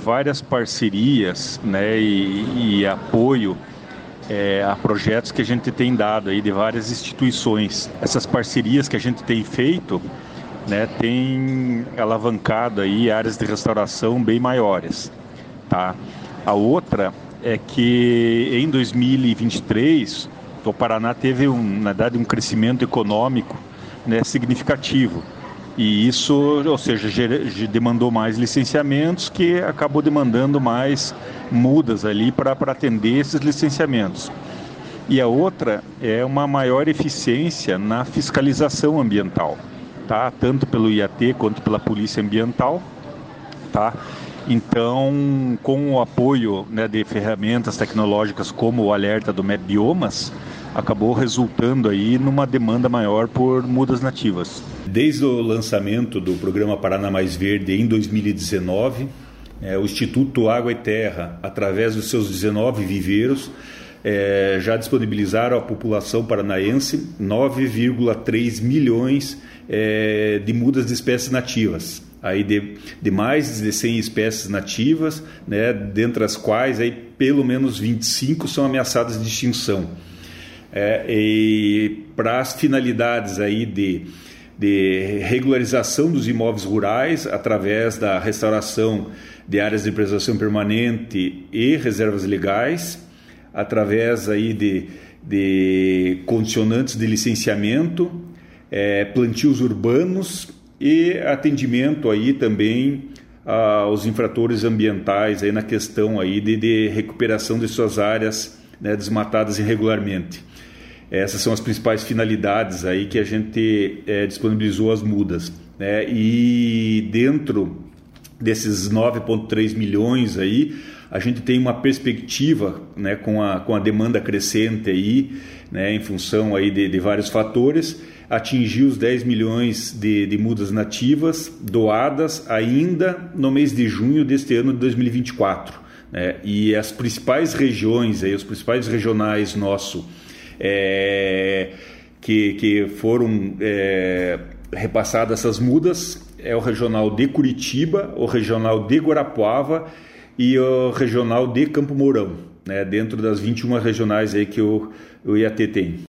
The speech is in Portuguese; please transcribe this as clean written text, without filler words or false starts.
várias parcerias, né, e apoio a projetos que a gente tem dado aí de várias instituições. Essas parcerias que a gente tem feito, né, tem alavancado aí áreas de restauração bem maiores, tá? A outra é que em 2023 o Paraná teve na verdade um crescimento econômico, né, significativo. E isso, ou seja, demandou mais licenciamentos, que acabou demandando mais mudas ali para atender esses licenciamentos. E a outra é uma maior eficiência na fiscalização ambiental, tá? Tanto pelo IAT quanto pela Polícia Ambiental, tá? Então, com o apoio, né, de ferramentas tecnológicas como o alerta do Map Biomas, acabou resultando aí numa demanda maior por mudas nativas. Desde o lançamento do programa Paraná Mais Verde em 2019, o Instituto Água e Terra, através dos seus 19 viveiros, já disponibilizaram à população paranaense 9,3 milhões de mudas de espécies nativas. Aí de mais de 100 espécies nativas, né, dentre as quais aí, pelo menos 25 são ameaçadas de extinção. E para as finalidades aí de regularização dos imóveis rurais através da restauração de áreas de preservação permanente e reservas legais, através aí de condicionantes de licenciamento, plantios urbanos e atendimento aí também aos infratores ambientais aí na questão aí de recuperação de suas áreas, né, desmatadas irregularmente. Essas são as principais finalidades aí que a gente disponibilizou as mudas, né? E dentro desses 9,3 milhões aí, a gente tem uma perspectiva, né, com a demanda crescente aí, né, em função aí de vários fatores, atingir os 10 milhões de mudas nativas doadas ainda no mês de junho deste ano de 2024. Né? E as principais regiões, aí, os principais regionais nossos, que foram repassadas essas mudas, é o regional de Curitiba, o regional de Guarapuava e o regional de Campo Mourão, né, dentro das 21 regionais aí que o IAT tem.